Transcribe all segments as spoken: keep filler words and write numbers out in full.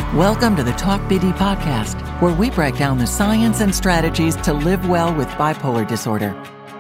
Welcome to the Talk B D podcast, where we break down the science and strategies to live well with bipolar disorder.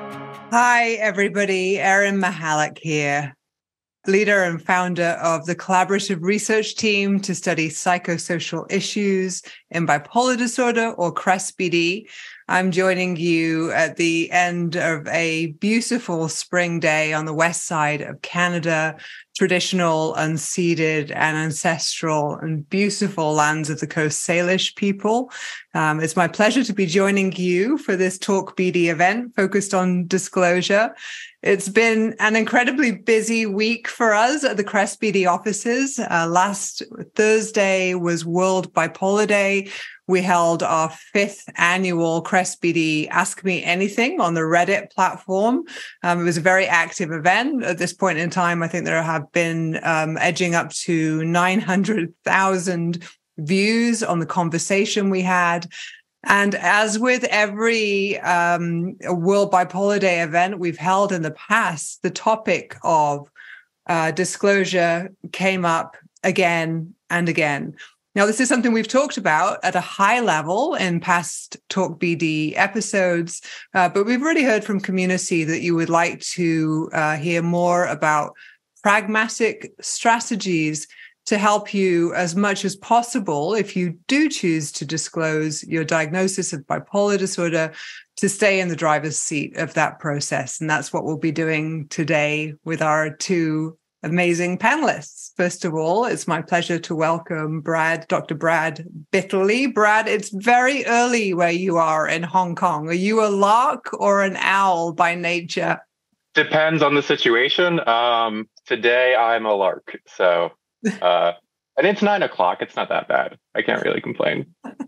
Hi, everybody. Erin Michalek here, leader and founder of the collaborative research team to study psychosocial issues in bipolar disorder, or C R E S B D. I'm joining you at the end of a beautiful spring day on the west side of Canada, traditional, unceded, and ancestral and beautiful lands of the Coast Salish people. Um, it's my pleasure to be joining you for this Talk B D event focused on disclosure. It's been an incredibly busy week for us at the C R E S B D offices. Uh, last Thursday was World Bipolar Day. We held our fifth annual C R E S B D Ask Me Anything on the Reddit platform. Um, it was a very active event. At this point in time, I think there have been um, edging up to nine hundred thousand views on the conversation we had. And as with every um, World Bipolar Day event we've held in the past, the topic of uh, disclosure came up again and again. Now, this is something we've talked about at a high level in past Talk B D episodes, uh, but we've already heard from community that you would like to uh, hear more about pragmatic strategies to help you as much as possible, if you do choose to disclose your diagnosis of bipolar disorder, to stay in the driver's seat of that process. And that's what we'll be doing today with our two amazing panelists. First of all, it's my pleasure to welcome Brad, Doctor Brad Bitterly. Brad, it's very early where you are in Hong Kong. Are you a lark or an owl by nature? Depends on the situation. Um, today I'm a lark. So, uh, and it's nine o'clock. It's not that bad. I can't really complain.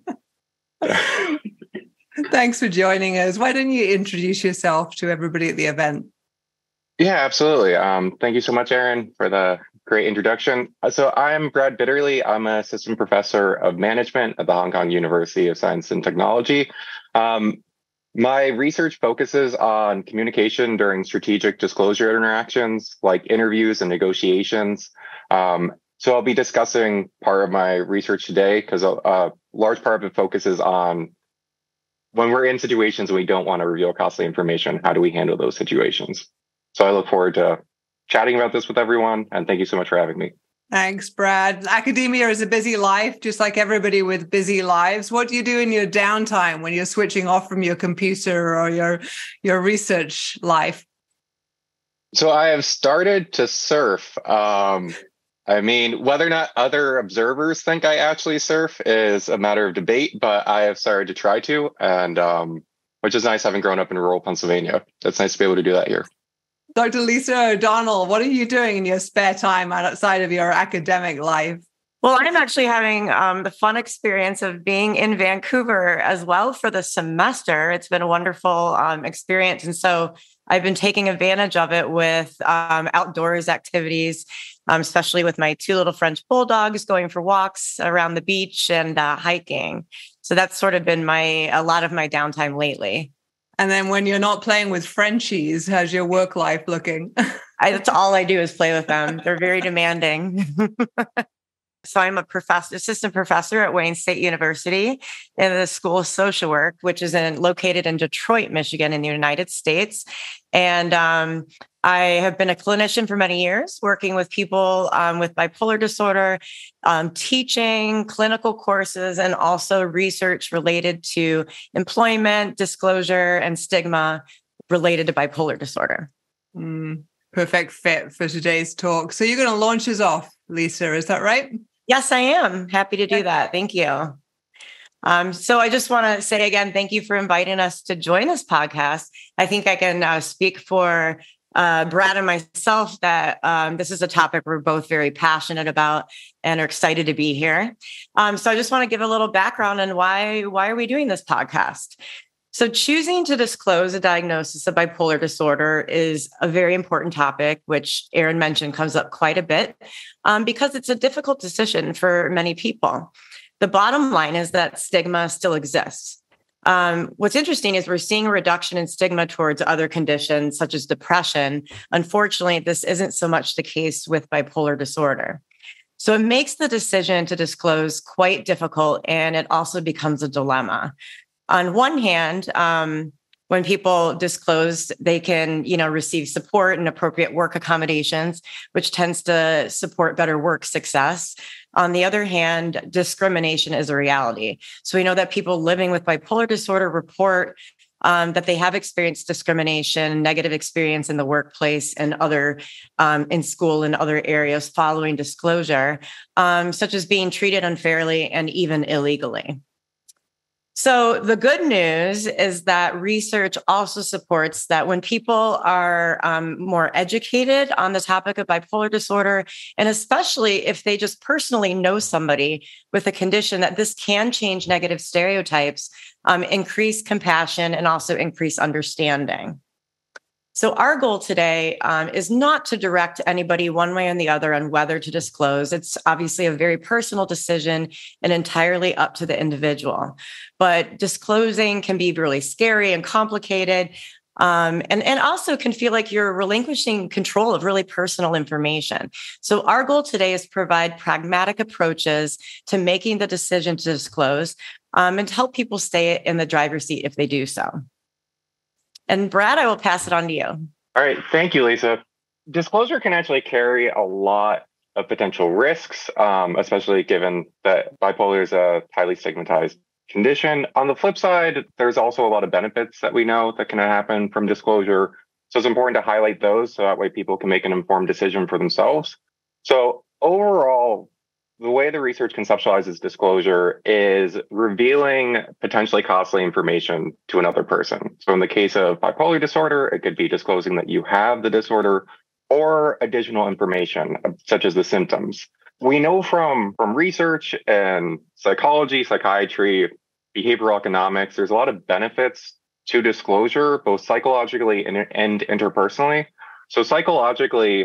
Thanks for joining us. Why don't you introduce yourself to everybody at the event? Yeah, absolutely. Um, thank you so much, Erin, for the great introduction. So I'm Brad Bitterly. I'm an assistant professor of management at the Hong Kong University of Science and Technology. Um, my research focuses on communication during strategic disclosure interactions, like interviews and negotiations. Um, so I'll be discussing part of my research today because a, a large part of it focuses on when we're in situations we don't want to reveal costly information, how do we handle those situations? So I look forward to chatting about this with everyone, and thank you so much for having me. Thanks, Brad. Academia is a busy life, just like everybody with busy lives. What do you do in your downtime when you're switching off from your computer or your, your research life? So I have started to surf. Um, I mean, whether or not other observers think I actually surf is a matter of debate, but I have started to try to, and um, which is nice having grown up in rural Pennsylvania. It's nice to be able to do that here. Doctor Lisa O'Donnell, what are you doing in your spare time outside of your academic life? Well, I'm actually having um, the fun experience of being in Vancouver as well for the semester. It's been a wonderful um, experience. And so I've been taking advantage of it with um, outdoors activities, um, especially with my two little French bulldogs going for walks around the beach and uh, hiking. So that's sort of been my a lot of my downtime lately. And then when you're not playing with Frenchies, how's your work life looking? I, that's all I do is play with them. They're very demanding. So I'm a professor, assistant professor at Wayne State University in the School of Social Work, which is in, located in Detroit, Michigan, in the United States. And um, I have been a clinician for many years, working with people um, with bipolar disorder, um, teaching clinical courses, and also research related to employment, disclosure, and stigma related to bipolar disorder. Mm, perfect fit for today's talk. So you're going to launch us off, Lisa, is that right? Yes, I am. Happy to do that. Thank you. Um, so I just want to say again, thank you for inviting us to join this podcast. I think I can uh, speak for uh, Brad and myself that um, this is a topic we're both very passionate about and are excited to be here. Um, so I just want to give a little background on why, why are we doing this podcast? So choosing to disclose a diagnosis of bipolar disorder is a very important topic, which Erin mentioned comes up quite a bit um, because it's a difficult decision for many people. The bottom line is that stigma still exists. Um, what's interesting is we're seeing a reduction in stigma towards other conditions such as depression. Unfortunately, this isn't so much the case with bipolar disorder. So it makes the decision to disclose quite difficult, and it also becomes a dilemma. On one hand, um, when people disclose, they can, you know, receive support and appropriate work accommodations, which tends to support better work success. On the other hand, discrimination is a reality. So we know that people living with bipolar disorder report um, that they have experienced discrimination, negative experience in the workplace and other um, in school and other areas following disclosure, um, such as being treated unfairly and even illegally. So the good news is that research also supports that when people are um, more educated on the topic of bipolar disorder, and especially if they just personally know somebody with a condition, that this can change negative stereotypes, um, increase compassion, and also increase understanding. So our goal today um, is not to direct anybody one way or the other on whether to disclose. It's obviously a very personal decision and entirely up to the individual. But disclosing can be really scary and complicated, um, and, and also can feel like you're relinquishing control of really personal information. So our goal today is to provide pragmatic approaches to making the decision to disclose um, and to help people stay in the driver's seat if they do so. And Brad, I will pass it on to you. All right. Thank you, Lisa. Disclosure can actually carry a lot of potential risks, um, especially given that bipolar is a highly stigmatized condition. On the flip side, there's also a lot of benefits that we know that can happen from disclosure. So it's important to highlight those so that way people can make an informed decision for themselves. So overall, the way the research conceptualizes disclosure is revealing potentially costly information to another person. So in the case of bipolar disorder, it could be disclosing that you have the disorder or additional information, such as the symptoms. We know from, from research and psychology, psychiatry, behavioral economics, there's a lot of benefits to disclosure, both psychologically and, and interpersonally. So psychologically,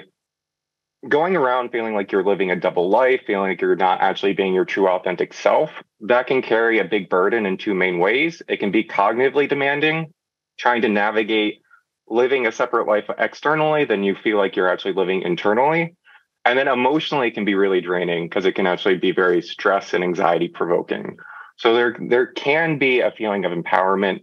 going around feeling like you're living a double life, feeling like you're not actually being your true authentic self, that can carry a big burden in two main ways. It can be cognitively demanding, trying to navigate living a separate life externally than you feel like you're actually living internally. And then emotionally, it can be really draining because it can actually be very stress and anxiety provoking. So there, there can be a feeling of empowerment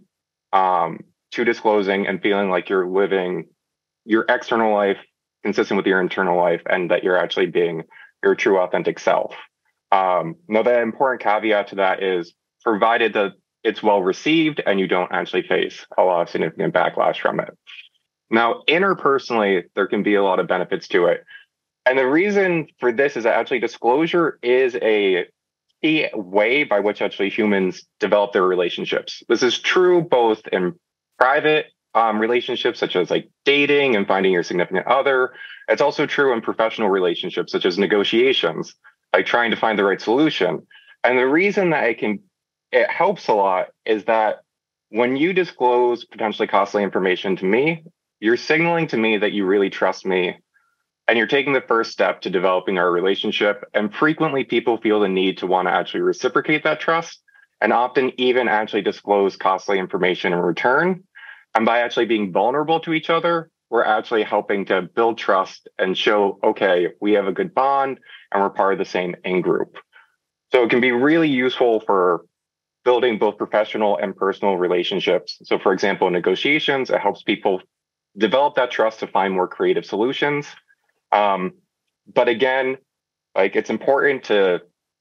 um, to disclosing and feeling like you're living your external life consistent with your internal life, and that you're actually being your true authentic self. Um, now, the important caveat to that is provided that it's well received and you don't actually face a lot of significant backlash from it. Now, interpersonally, there can be a lot of benefits to it. And the reason for this is that actually disclosure is a key way by which actually humans develop their relationships. This is true both in private Um, relationships such as like dating and finding your significant other. It's also true in professional relationships such as negotiations, like trying to find the right solution. And the reason that it can, it helps a lot is that when you disclose potentially costly information to me, you're signaling to me that you really trust me and you're taking the first step to developing our relationship. And frequently people feel the need to want to actually reciprocate that trust and often even actually disclose costly information in return. And by actually being vulnerable to each other, we're actually helping to build trust and show, okay, we have a good bond and we're part of the same in-group. So it can be really useful for building both professional and personal relationships. So for example, in negotiations, it helps people develop that trust to find more creative solutions. Um, but again, like it's important to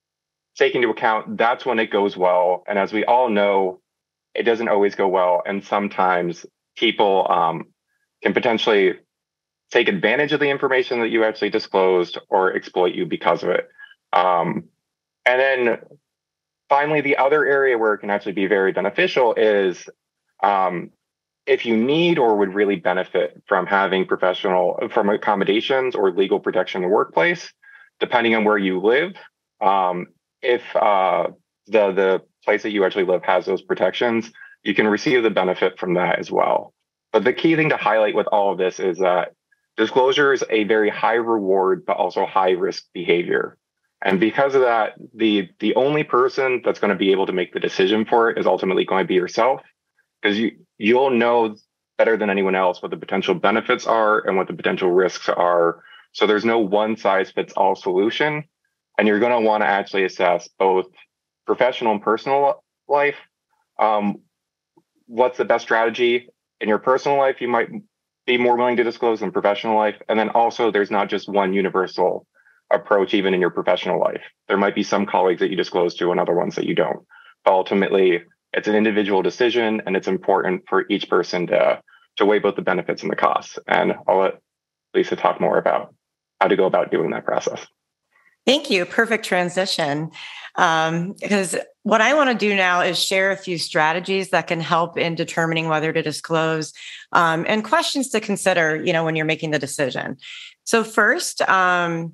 take into account that's when it goes well. And as we all know, it doesn't always go well. And sometimes people um, can potentially take advantage of the information that you actually disclosed or exploit you because of it. Um, and then finally, the other area where it can actually be very beneficial is um, if you need or would really benefit from having professional, from accommodations or legal protection in the workplace, depending on where you live. Um, if uh, the the place that you actually live has those protections, you can receive the benefit from that as well. But the key thing to highlight with all of this is that disclosure is a very high reward, but also high risk behavior. And because of that, the, the only person that's going to be able to make the decision for it is ultimately going to be yourself, because you, you'll know better than anyone else what the potential benefits are and what the potential risks are. So there's no one size fits all solution. And you're going to want to actually assess both professional and personal life. Um, what's the best strategy in your personal life you might be more willing to disclose than professional life? And then also, there's not just one universal approach, even in your professional life. There might be some colleagues that you disclose to and other ones that you don't. But ultimately, it's an individual decision, and it's important for each person to, to weigh both the benefits and the costs. And I'll let Lisa talk more about how to go about doing that process. Thank you. Perfect transition. Um, because what I want to do now is share a few strategies that can help in determining whether to disclose, um, and questions to consider, you know, when you're making the decision. So first, um,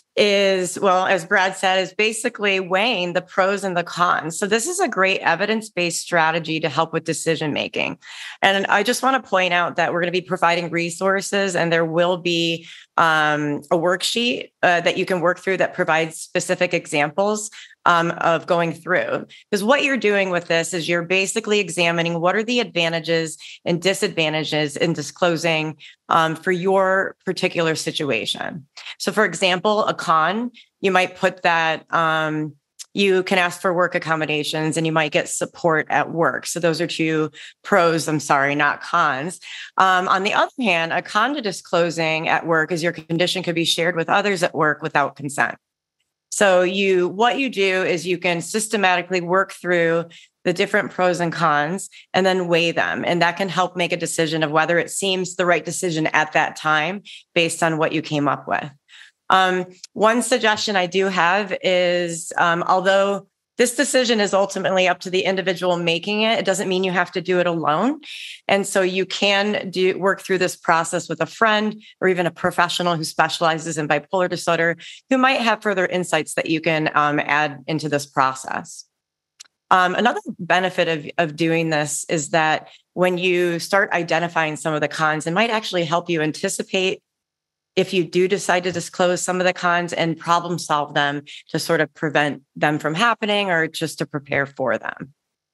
is, well, as Brad said, is basically weighing the pros and the cons. So this is a great evidence-based strategy to help with decision-making. And I just want to point out that we're going to be providing resources, and there will be um, a worksheet uh, that you can work through that provides specific examples um, of going through. Because what you're doing with this is you're basically examining what are the advantages and disadvantages in disclosing um, for your particular situation. So for example, a con, you might put that um, you can ask for work accommodations and you might get support at work. So those are two pros, I'm sorry, not cons. Um, on the other hand, a con to disclosing at work is your condition could be shared with others at work without consent. So you, what you do is you can systematically work through the different pros and cons and then weigh them. And that can help make a decision of whether it seems the right decision at that time based on what you came up with. Um, one suggestion I do have is, um, although this decision is ultimately up to the individual making it, it doesn't mean you have to do it alone. And so you can do work through this process with a friend or even a professional who specializes in bipolar disorder, who might have further insights that you can um, add into this process. Um, another benefit of, of doing this is that when you start identifying some of the cons, it might actually help you anticipate if you do decide to disclose some of the cons and problem solve them to sort of prevent them from happening or just to prepare for them.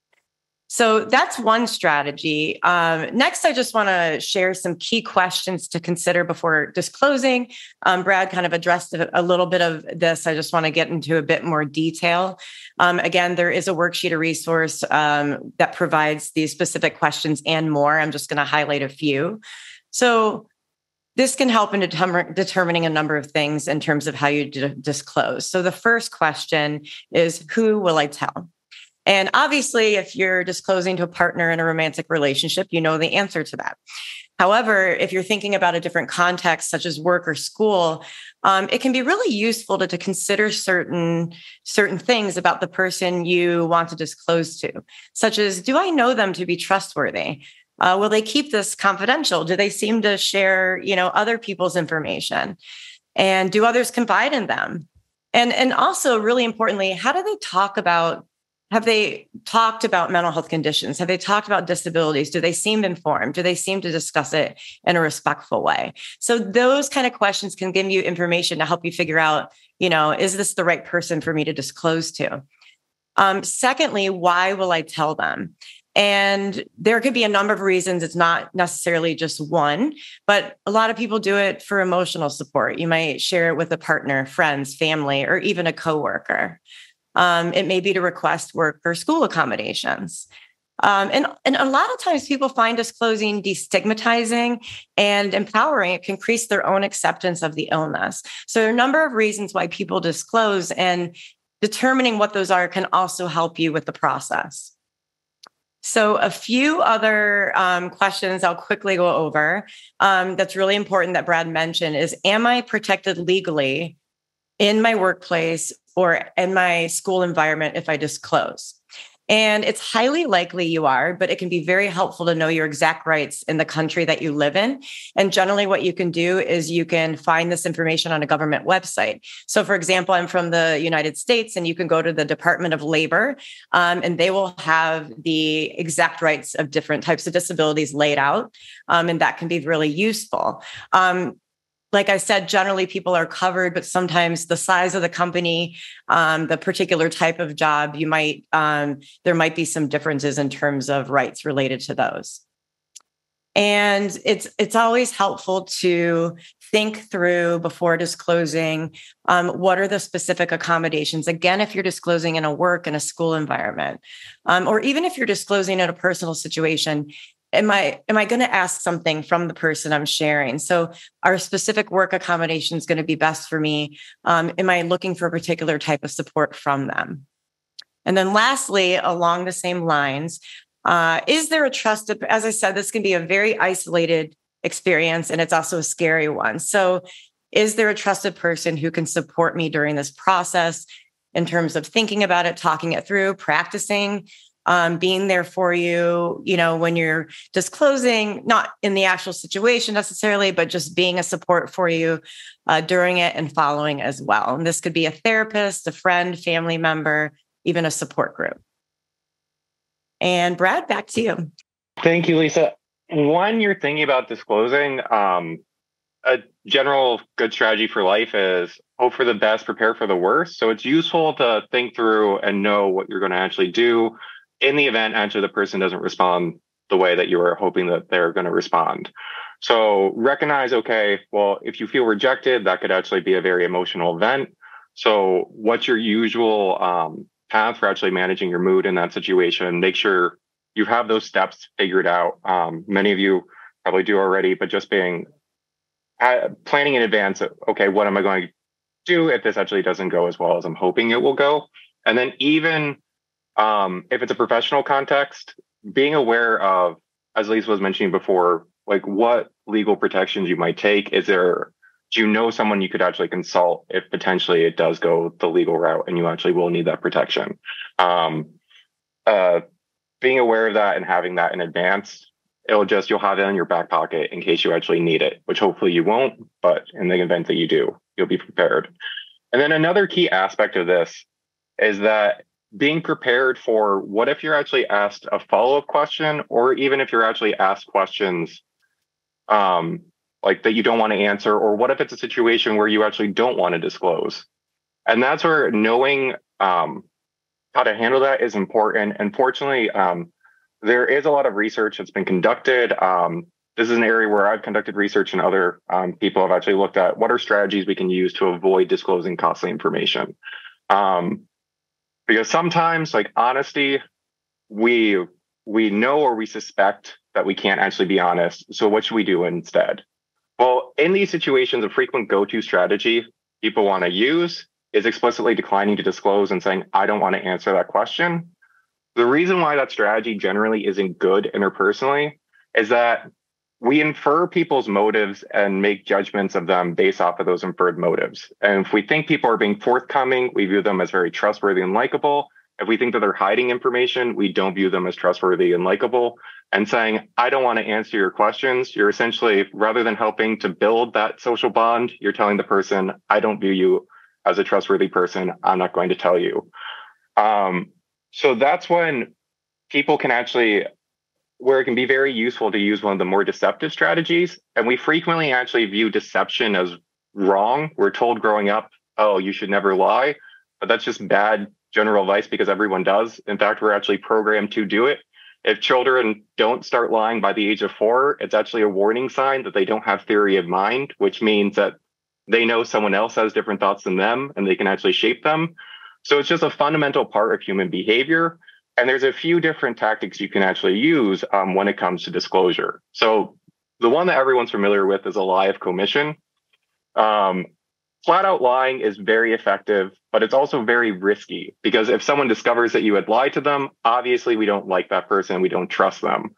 So that's one strategy. Um, next, I just want to share some key questions to consider before disclosing. Um, Brad kind of addressed a, a little bit of this. I just want to get into a bit more detail. Um, again, there is a worksheet, a resource um, that provides these specific questions and more. I'm just going to highlight a few. So this can help in determ- determining a number of things in terms of how you d- disclose. So the first question is, who will I tell? And obviously, if you're disclosing to a partner in a romantic relationship, you know the answer to that. However, if you're thinking about a different context, such as work or school, um, it can be really useful to, to consider certain, certain things about the person you want to disclose to, such as, do I know them to be trustworthy? Uh, will they keep this confidential? Do they seem to share, you know, other people's information? And do others confide in them? And, and also, really importantly, how do they talk about, have they talked about mental health conditions? Have they talked about disabilities? Do they seem informed? Do they seem to discuss it in a respectful way? So those kind of questions can give you information to help you figure out, you know, is this the right person for me to disclose to? Um, secondly, why will I tell them? And there could be a number of reasons. It's not necessarily just one, but a lot of people do it for emotional support. You might share it with a partner, friends, family, or even a coworker. Um, it may be to request work or school accommodations. Um, and, and a lot of times people find disclosing destigmatizing and empowering. It can increase their own acceptance of the illness. So there are a number of reasons why people disclose, and determining what those are can also help you with the process. So a few other um, questions I'll quickly go over um, that's really important that Brad mentioned is, am I protected legally in my workplace or in my school environment if I disclose? And it's highly likely you are, but it can be very helpful to know your exact rights in the country that you live in. And generally what you can do is you can find this information on a government website. So for example, I'm from the United States, and you can go to the Department of Labor, um, and they will have the exact rights of different types of disabilities laid out. Um, and that can be really useful. Um, Like I said, generally people are covered, but sometimes the size of the company, um, the particular type of job, you might, um, there might be some differences in terms of rights related to those. And it's it's always helpful to think through before disclosing um, what are the specific accommodations. Again, if you're disclosing in a work and a school environment, um, or even if you're disclosing in a personal situation, am I am I going to ask something from the person I'm sharing? So, are specific work accommodations going to be best for me? Um, am I looking for a particular type of support from them? And then, lastly, along the same lines. Uh, is there a trusted, as I said, this can be a very isolated experience and it's also a scary one. So is there a trusted person who can support me during this process in terms of thinking about it, talking it through, practicing, um, being there for you, you know, when you're disclosing, not in the actual situation necessarily, but just being a support for you uh, during it and following as well. And this could be a therapist, a friend, family member, even a support group. And Brad, back to you. Thank you, Lisa. When you're thinking about disclosing, um, a general good strategy for life is hope for the best, prepare for the worst. So it's useful to think through and know what you're going to actually do in the event actually the person doesn't respond the way that you were hoping that they're going to respond. So recognize, okay, well, if you feel rejected, that could actually be a very emotional event. So what's your usual um, path for actually managing your mood in that situation? Make sure you have those steps figured out. Um, many of you probably do already, but just being uh, planning in advance of, okay, what am I going to do if this actually doesn't go as well as I'm hoping it will go? And then even um, if it's a professional context, being aware of, as Lisa was mentioning before, like what legal protections you might take. Is there Do you know someone you could actually consult if potentially it does go the legal route and you actually will need that protection? Um, uh, being aware of that and having that in advance, it'll just, you'll have it in your back pocket in case you actually need it, which hopefully you won't, but in the event that you do, you'll be prepared. And then another key aspect of this is that being prepared for what if you're actually asked a follow-up question, or even if you're actually asked questions um, like that you don't want to answer, or what if it's a situation where you actually don't want to disclose? And that's where knowing um, how to handle that is important. And fortunately, um, there is a lot of research that's been conducted. Um, this is an area where I've conducted research and other um, people have actually looked at what are strategies we can use to avoid disclosing costly information. Um, because sometimes, like honesty, we we know or we suspect that we can't actually be honest. So what should we do instead? Well, in these situations, a frequent go-to strategy people want to use is explicitly declining to disclose and saying, I don't want to answer that question. The reason why that strategy generally isn't good interpersonally is that we infer people's motives and make judgments of them based off of those inferred motives. And if we think people are being forthcoming, we view them as very trustworthy and likable. If we think that they're hiding information, we don't view them as trustworthy and likable. And saying, I don't want to answer your questions, you're essentially, rather than helping to build that social bond, you're telling the person, I don't view you as a trustworthy person. I'm not going to tell you. Um, so that's when people can actually, where it can be very useful to use one of the more deceptive strategies. And we frequently actually view deception as wrong. We're told growing up, oh, you should never lie. But that's just bad general advice because everyone does. In fact, we're actually programmed to do it. If children don't start lying by the age of four, it's actually a warning sign that they don't have theory of mind, which means that they know someone else has different thoughts than them and they can actually shape them. So it's just a fundamental part of human behavior. And there's a few different tactics you can actually use um, when it comes to disclosure. So the one that everyone's familiar with is a lie of commission. Um, flat out lying is very effective, but it's also very risky because if someone discovers that you had lied to them, obviously we don't like that person. We don't trust them.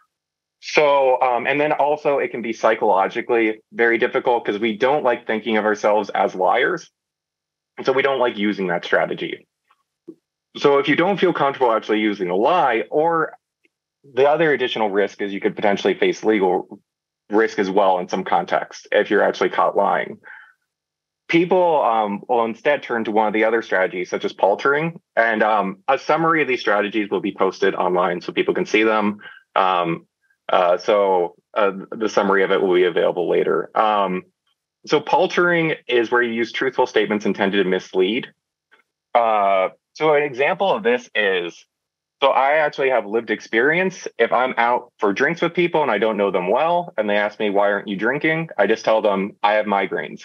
So, um, and then also it can be psychologically very difficult because we don't like thinking of ourselves as liars. And so we don't like using that strategy. So if you don't feel comfortable actually using a lie, or the other additional risk is you could potentially face legal risk as well in some context if you're actually caught lying. People um, will instead turn to one of the other strategies, such as paltering. And um, a summary of these strategies will be posted online so people can see them. Um, uh, so uh, the summary of it will be available later. Um, so paltering is where you use truthful statements intended to mislead. Uh, so an example of this is So I actually have lived experience. If I'm out for drinks with people and I don't know them well, and they ask me, why aren't you drinking? I just tell them I have migraines.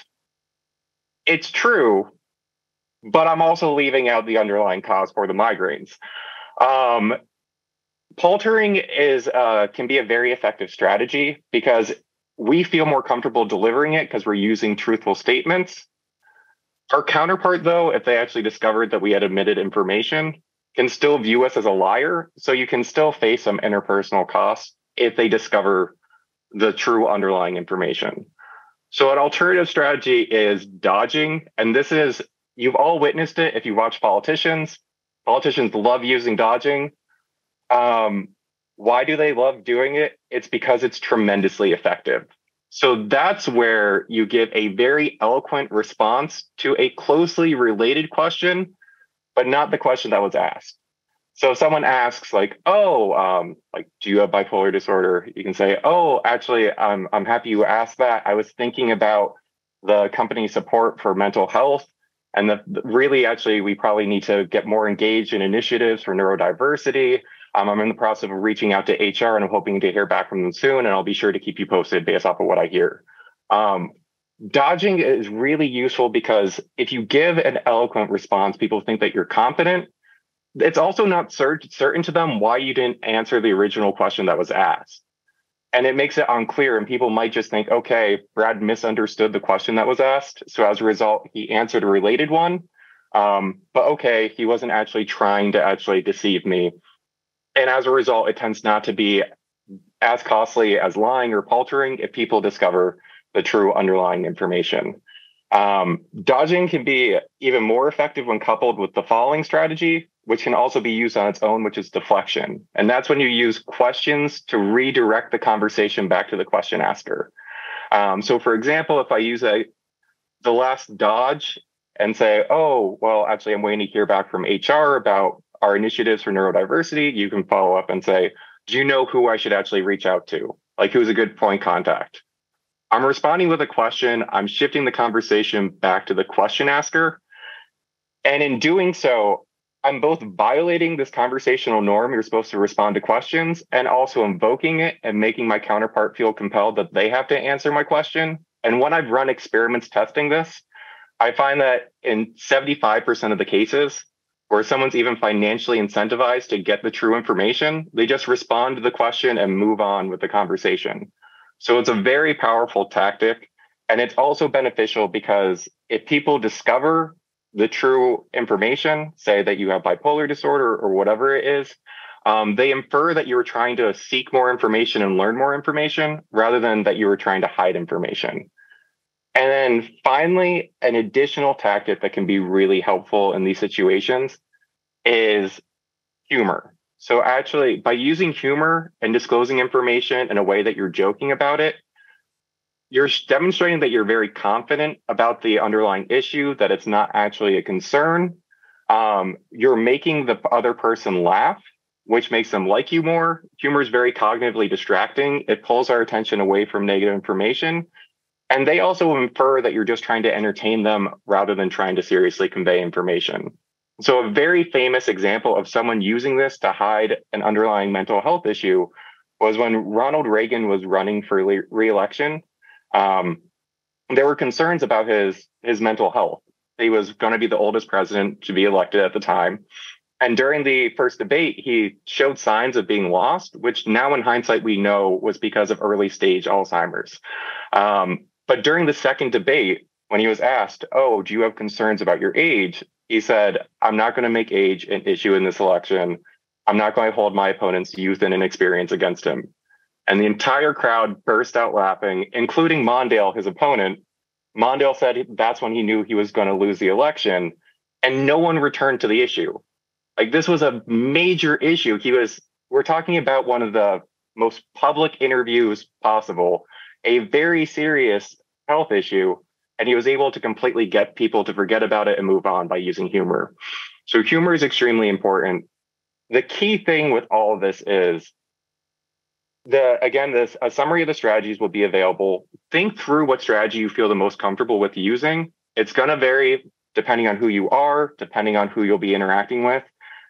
It's true, but I'm also leaving out the underlying cause for the migraines. Um, Paltering is uh, can be a very effective strategy because we feel more comfortable delivering it because we're using truthful statements. Our counterpart, though, if they actually discovered that we had omitted information, can still view us as a liar. So you can still face some interpersonal costs if they discover the true underlying information. So an alternative strategy is dodging. And this is, you've all witnessed it if you watch politicians. Politicians love using dodging. Um, why do they love doing it? It's because it's tremendously effective. So that's where you give a very eloquent response to a closely related question, but not the question that was asked. So if someone asks like, oh, um, like, do you have bipolar disorder? You can say, oh, actually, I'm, I'm happy you asked that. I was thinking about the company support for mental health. And the, the, really, actually, we probably need to get more engaged in initiatives for neurodiversity. Um, I'm in the process of reaching out to H R and I'm hoping to hear back from them soon. And I'll be sure to keep you posted based off of what I hear. Um, Dodging is really useful because if you give an eloquent response, people think that you're confident. It's also not cert- certain to them why you didn't answer the original question that was asked. And it makes it unclear. And people might just think, okay, Brad misunderstood the question that was asked. So as a result, he answered a related one. Um, but okay, he wasn't actually trying to actually deceive me. And as a result, it tends not to be as costly as lying or paltering if people discover the true underlying information. Um, dodging can be even more effective when coupled with the following strategy, which can also be used on its own, which is deflection. And that's when you use questions to redirect the conversation back to the question asker. Um, so for example, if I use a, the last dodge and say, oh, well, actually, I'm waiting to hear back from H R about our initiatives for neurodiversity, you can follow up and say, do you know who I should actually reach out to? Like, who's a good point contact? I'm responding with a question. I'm shifting the conversation back to the question asker. And in doing so, I'm both violating this conversational norm, you're supposed to respond to questions, and also invoking it and making my counterpart feel compelled that they have to answer my question. And when I've run experiments testing this, I find that in seventy-five percent of the cases, where someone's even financially incentivized to get the true information, they just respond to the question and move on with the conversation. So it's a very powerful tactic. And it's also beneficial because if people discover the true information, say that you have bipolar disorder or whatever it is, um, they infer that you were trying to seek more information and learn more information rather than that you were trying to hide information. And then finally, an additional tactic that can be really helpful in these situations is humor. So actually, by using humor and disclosing information in a way that you're joking about it, you're demonstrating that you're very confident about the underlying issue, that it's not actually a concern. Um, you're making the other person laugh, which makes them like you more. Humor is very cognitively distracting. It pulls our attention away from negative information. And they also infer that you're just trying to entertain them rather than trying to seriously convey information. So a very famous example of someone using this to hide an underlying mental health issue was when Ronald Reagan was running for re-election. Um, there were concerns about his, his mental health. He was going to be the oldest president to be elected at the time. And during the first debate, he showed signs of being lost, which now in hindsight, we know was because of early stage Alzheimer's. Um, but during the second debate, when he was asked, oh, do you have concerns about your age? He said, I'm not going to make age an issue in this election. I'm not going to hold my opponent's youth and inexperience against him. And the entire crowd burst out laughing, including Mondale, his opponent. Mondale said that's when he knew he was going to lose the election, and no one returned to the issue. Like, this was a major issue. He was, we're talking about one of the most public interviews possible, a very serious health issue, and he was able to completely get people to forget about it and move on by using humor. So humor is extremely important. The key thing with all of this is, the again, this a summary of the strategies will be available. Think through what strategy you feel the most comfortable with using. It's going to vary depending on who you are, depending on who you'll be interacting with.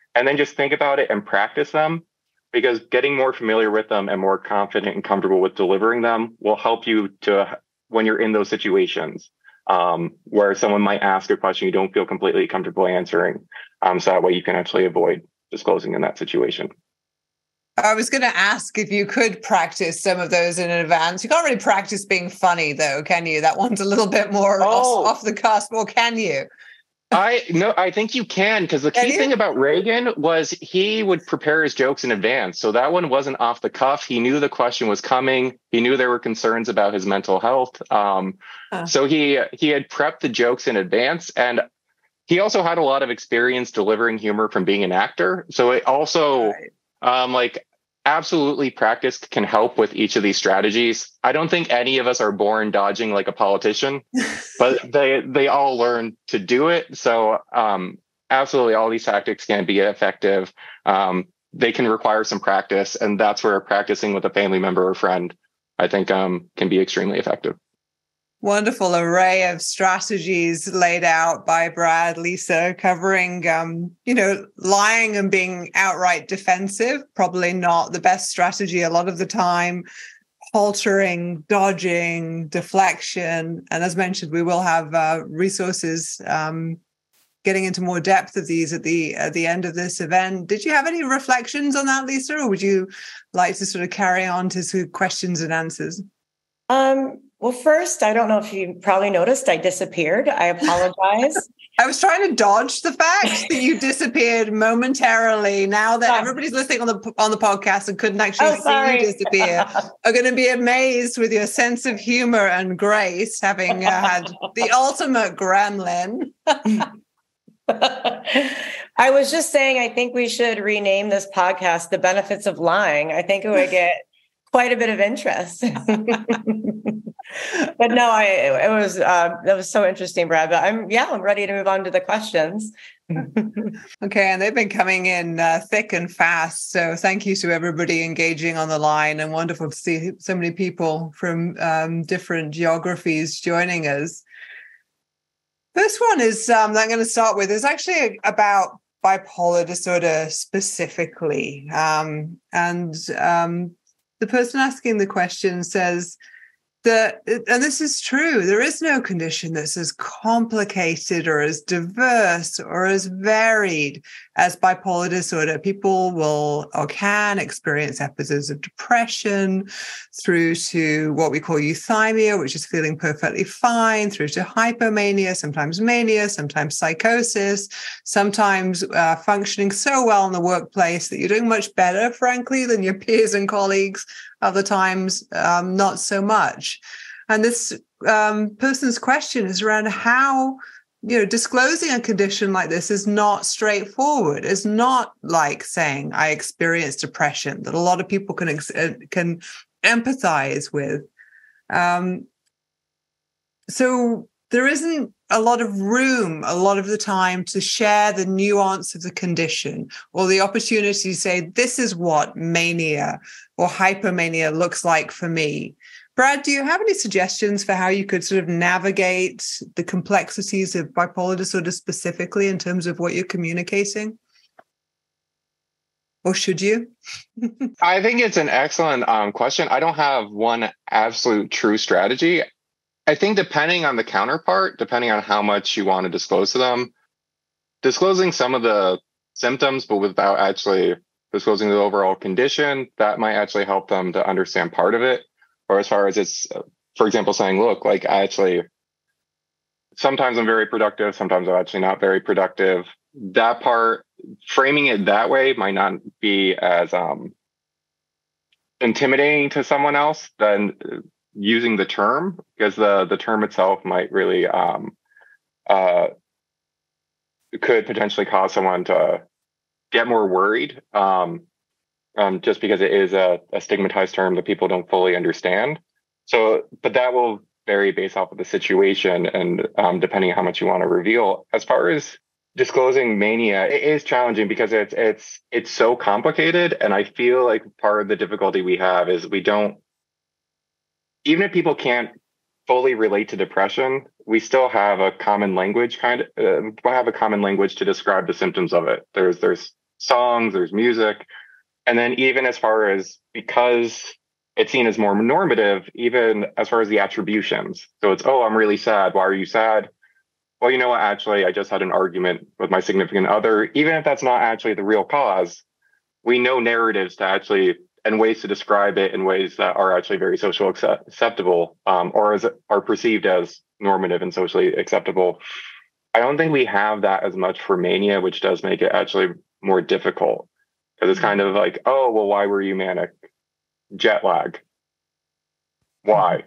and then just think about it and practice them, because getting more familiar with them and more confident and comfortable with delivering them will help you to, when you're in those situations um, where someone might ask a question you don't feel completely comfortable answering. Um, so that way you can actually avoid disclosing in that situation. I was going to ask if you could practice some of those in advance. You can't really practice being funny, though, can you? That one's a little bit more oh. off, off the cusp, or can you? I no, I think you can, because the key thing about Reagan was he would prepare his jokes in advance. So that one wasn't off the cuff. He knew the question was coming. He knew there were concerns about his mental health. Um, huh. So he he had prepped the jokes in advance, and he also had a lot of experience delivering humor from being an actor. So it also right. um, like. Absolutely, practice can help with each of these strategies. I don't think any of us are born dodging like a politician, but they they all learn to do it. So um, absolutely, all these tactics can be effective. Um, they can require some practice, and that's where practicing with a family member or friend, I think, um, can be extremely effective. Wonderful array of strategies laid out by Brad, Lisa, covering, um, you know, lying and being outright defensive, probably not the best strategy a lot of the time, haltering, dodging, deflection. And as mentioned, we will have uh, resources um, getting into more depth of these at the at the end of this event. Did you have any reflections on that, Lisa, or would you like to sort of carry on to some questions and answers? Um. Well, first, I don't know if you probably noticed I disappeared. I apologize. I was trying to dodge the fact that you disappeared momentarily. Now that oh. everybody's listening on the on the podcast and couldn't actually oh, see you disappear, are going to be amazed with your sense of humor and grace, having uh, had the ultimate gremlin. I was just saying, I think we should rename this podcast "The Benefits of Lying." I think it would get quite a bit of interest. But no, I it was uh, that was so interesting, Brad. But I'm yeah, I'm ready to move on to the questions. Okay, and they've been coming in uh, thick and fast. So thank you to everybody engaging on the line, and wonderful to see so many people from um, different geographies joining us. This one is um, that I'm going to start with is actually about bipolar disorder specifically, um, and um, the person asking the question says that, and this is true, there is no condition that's as complicated or as diverse or as varied as bipolar disorder. People will or can experience episodes of depression through to what we call euthymia, which is feeling perfectly fine, through to hypomania, sometimes mania, sometimes psychosis, sometimes uh, functioning so well in the workplace that you're doing much better, frankly, than your peers and colleagues. Other times, um, not so much. And this um, person's question is around how, you know, disclosing a condition like this is not straightforward. It's not like saying I experienced depression that a lot of people can ex- can empathize with. Um, so there isn't a lot of room a lot of the time to share the nuance of the condition or the opportunity to say, this is what mania or hypomania looks like for me. Brad, do you have any suggestions for how you could sort of navigate the complexities of bipolar disorder specifically in terms of what you're communicating? Or should you? I think it's an excellent um, question. I don't have one absolute true strategy. I think depending on the counterpart, depending on how much you want to disclose to them, disclosing some of the symptoms, but without actually disclosing the overall condition, that might actually help them to understand part of it. Or as far as it's, for example, saying, look, like I actually, sometimes I'm very productive, sometimes I'm actually not very productive. That part, framing it that way might not be as um, intimidating to someone else than using the term, because the the term itself might really um uh could potentially cause someone to get more worried um um just because it is a, a stigmatized term that people don't fully understand. So but that will vary based off of the situation and um depending on how much you want to reveal. As far as disclosing mania, it is challenging because it's it's it's so complicated, and I feel like part of the difficulty we have is we don't, even if people can't fully relate to depression, we still have a common language kind of uh, have a common language to describe the symptoms of it. There's there's songs, there's music. And then even as far as, because it's seen as more normative, even as far as the attributions. So it's, oh, I'm really sad. Why are you sad? Well, you know what? Actually, I just had an argument with my significant other. Even if that's not actually the real cause, we know narratives to actually, and ways to describe it in ways that are actually very socially accept- acceptable, um, or as are perceived as normative and socially acceptable. I don't think we have that as much for mania, which does make it actually more difficult. Because it's kind of like, oh, well, why were you manic? Jet lag. Why?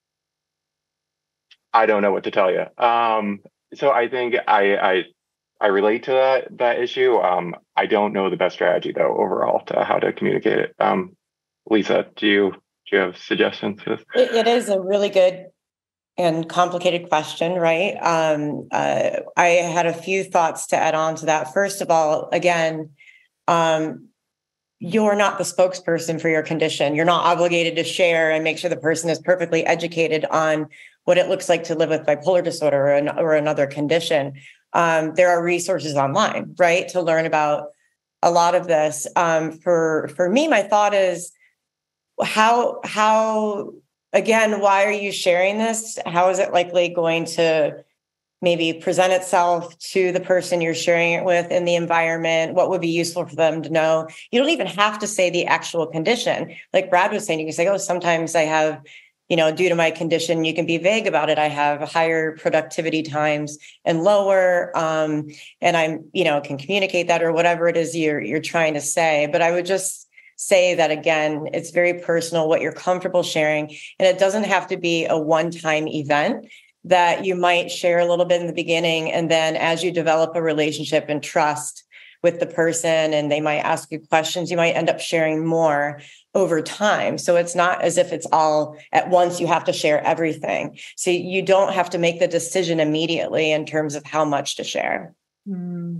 I don't know what to tell you. Um, so I think I, I I relate to that that issue. Um, I don't know the best strategy though overall to how to communicate it. Um, Lisa, do you do you have suggestions to this? It, it is a really good and complicated question, right? Um, uh, I had a few thoughts to add on to that. First of all, again, um, you're not the spokesperson for your condition. You're not obligated to share and make sure the person is perfectly educated on what it looks like to live with bipolar disorder or, an, or another condition. Um, there are resources online, right, to learn about a lot of this. Um, for for me, my thought is how how again, why are you sharing this? How is it likely going to maybe present itself to the person you're sharing it with in the environment? What would be useful for them to know? You don't even have to say the actual condition. Like Brad was saying, you can say, oh, sometimes I have, you know, due to my condition, you can be vague about it. I have higher productivity times and lower, um, and I'm, you know, can communicate that or whatever it is you're, you're trying to say. But I would just say that, again, it's very personal what you're comfortable sharing. And it doesn't have to be a one-time event that you might share a little bit in the beginning. And then as you develop a relationship and trust with the person and they might ask you questions, you might end up sharing more over time. So it's not as if it's all at once, you have to share everything. So you don't have to make the decision immediately in terms of how much to share. Mm.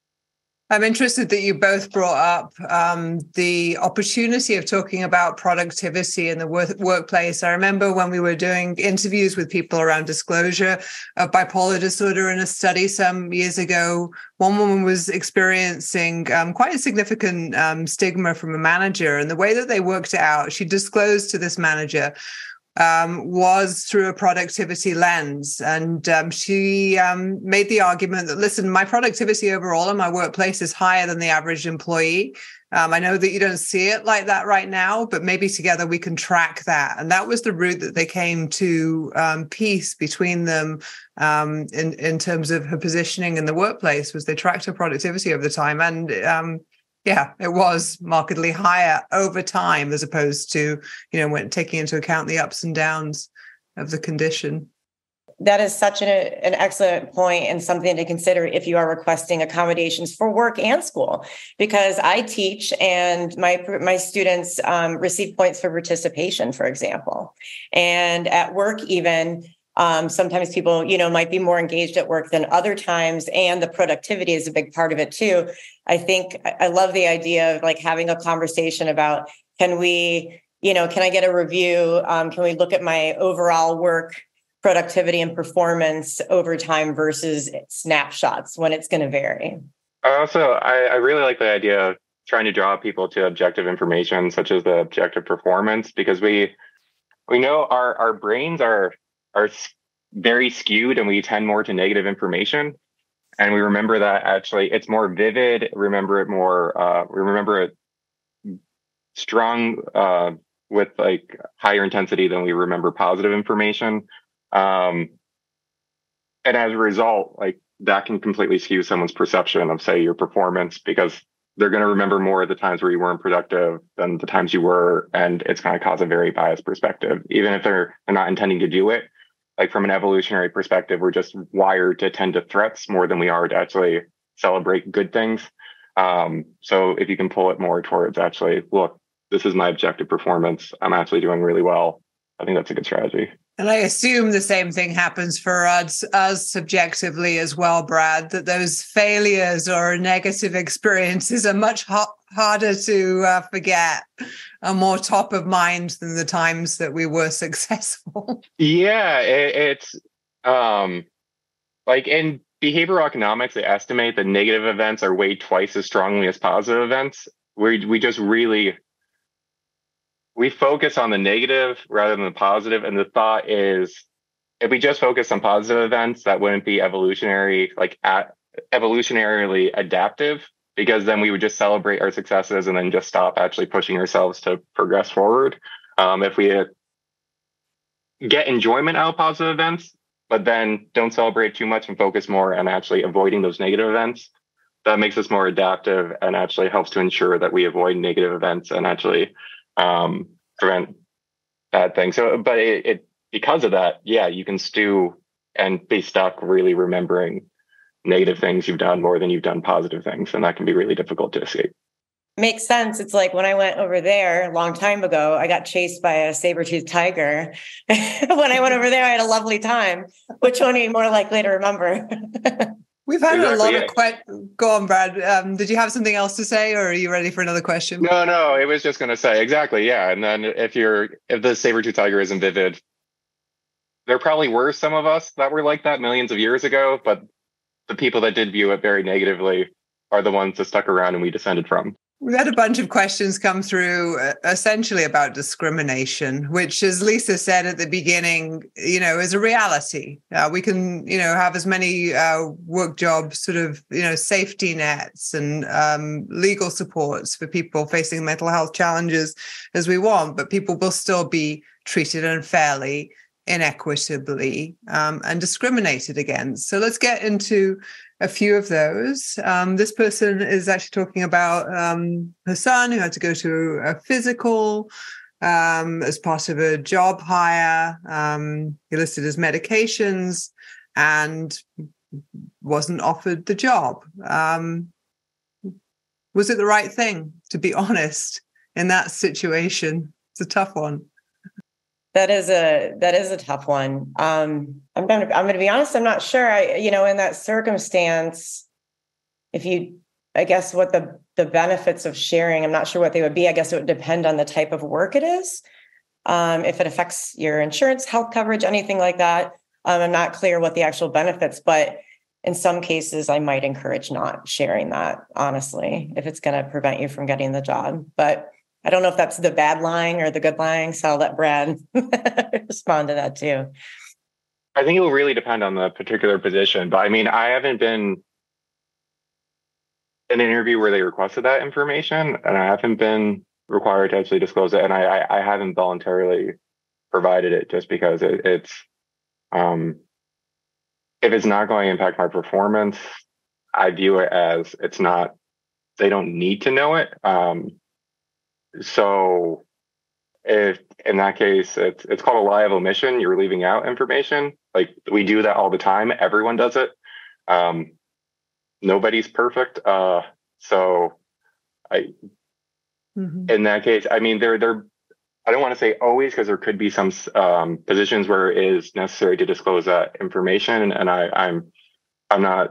I'm interested that you both brought up um, the opportunity of talking about productivity in the work- workplace. I remember when we were doing interviews with people around disclosure of bipolar disorder in a study some years ago, one woman was experiencing um, quite a significant um, stigma from a manager. And the way that they worked it out, she disclosed to this manager, Um, was through a productivity lens. And um, she um, made the argument that, listen, my productivity overall in my workplace is higher than the average employee. Um, I know that you don't see it like that right now, but maybe together we can track that. And that was the route that they came to um, peace between them um, in, in terms of her positioning in the workplace, was they tracked her productivity over the time. And um, yeah, it was markedly higher over time as opposed to, you know, when taking into account the ups and downs of the condition. That is such an, an excellent point and something to consider if you are requesting accommodations for work and school, because I teach and my my students um, receive points for participation, for example. And at work, even um, sometimes people, you know, might be more engaged at work than other times, and the productivity is a big part of it too. I think I love the idea of like having a conversation about, can we, you know, can I get a review? Um, can we look at my overall work productivity and performance over time versus snapshots when it's going to vary? Also, I, I really like the idea of trying to draw people to objective information, such as the objective performance, because we we know our, our brains are are very skewed and we tend more to negative information. And we remember that actually it's more vivid, remember it more, uh, we remember it strong uh, with like higher intensity than we remember positive information. Um, and as a result, like that can completely skew someone's perception of, say, your performance, because they're going to remember more of the times where you weren't productive than the times you were. And it's going to cause a very biased perspective, even if they're, they're not intending to do it. Like from an evolutionary perspective, we're just wired to tend to threats more than we are to actually celebrate good things. Um, so if you can pull it more towards actually, look, this is my objective performance, I'm actually doing really well, I think that's a good strategy. And I assume the same thing happens for us, us subjectively as well, Brad, that those failures or negative experiences are much ha- harder to uh, forget, are more top of mind than the times that we were successful. Yeah, it, it's um, like, and behavioral economics, they estimate that negative events are weighed twice as strongly as positive events. We we just really we focus on the negative rather than the positive, and the thought is, if we just focus on positive events, that wouldn't be evolutionary, like at, evolutionarily adaptive, because then we would just celebrate our successes and then just stop actually pushing ourselves to progress forward. Um, if we uh, get enjoyment out of positive events, but then don't celebrate too much and focus more on actually avoiding those negative events, that makes us more adaptive and actually helps to ensure that we avoid negative events and actually um, prevent bad things. So, but it, it because of that, yeah, you can stew and be stuck really remembering negative things you've done more than you've done positive things, and that can be really difficult to escape. Makes sense. It's like when I went over there a long time ago, I got chased by a saber-toothed tiger. When I went over there, I had a lovely time. Which one are you more likely to remember? We've had exactly, a lot yeah. of questions. Go on, Brad. Um, did you have something else to say, or are you ready for another question? No, no, it was just going to say exactly, yeah. And then if you're if the saber-toothed tiger isn't vivid, there probably were some of us that were like that millions of years ago, but the people that did view it very negatively are the ones that stuck around and we descended from. We've had a bunch of questions come through uh, essentially about discrimination, which, as Lisa said at the beginning, you know, is a reality. Uh, we can, you know, have as many uh, work jobs, sort of, you know, safety nets and um, legal supports for people facing mental health challenges as we want, but people will still be treated unfairly, inequitably, um, and discriminated against. So let's get into a few of those. Um, this person is actually talking about um, her son who had to go to a physical um, as part of a job hire. Um, he listed his medications and wasn't offered the job. Um, was it the right thing, to be honest, in that situation? It's a tough one. That is a that is a tough one. Um, I'm going to I'm going to be honest. I'm not sure. I you know in that circumstance, if you, I guess what the the benefits of sharing, I'm not sure what they would be. I guess it would depend on the type of work it is. Um, if it affects your insurance, health coverage, anything like that, um, I'm not clear what the actual benefits. But in some cases, I might encourage not sharing that. Honestly, if it's going to prevent you from getting the job, but I don't know if that's the bad lying or the good lying, so I'll let Brad respond to that too. I think it will really depend on the particular position. But I mean, I haven't been in an interview where they requested that information, and I haven't been required to actually disclose it. And I, I, I haven't voluntarily provided it just because it, it's, um, if it's not going to impact my performance, I view it as it's not, they don't need to know it. Um, So if in that case, it's it's called a lie of omission, you're leaving out information. Like we do that all the time. Everyone does it. Um, nobody's perfect. Uh, so I, mm-hmm. in that case, I mean, there, there, I don't want to say always, because there could be some um, positions where it is necessary to disclose that information. And, and I, I'm, I'm not,